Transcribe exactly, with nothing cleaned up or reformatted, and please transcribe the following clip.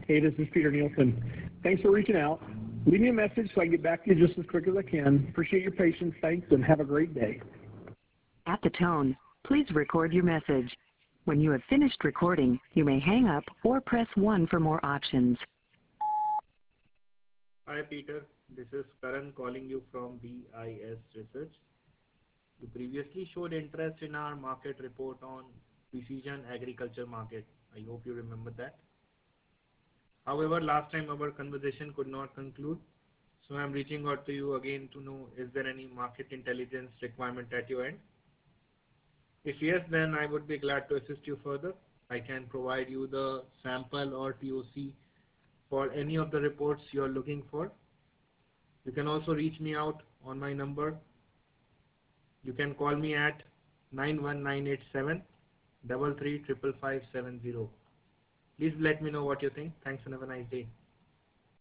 Hey, this is Peter Nielsen. Thanks for reaching out. Leave me a message so I can get back to you just as quick as I can. Appreciate your patience. Thanks, and have a great day. At the tone, please record your message. When you have finished recording, you may hang up or press one for more options. Hi Peter, this is Karan calling you from B I S Research. You previously showed interest in our market report on precision agriculture market. I hope you remember that. However, last time our conversation could not conclude, so I am reaching out to you again to know, is there any market intelligence requirement at your end? If yes, then I would be glad to assist you further. I can provide you the sample or T O C for any of the reports you are looking for. You can also reach me out on my number. You can call me at nine one nine eight seven, three three five five seven zero. Please let me know what you think. Thanks and have a nice day.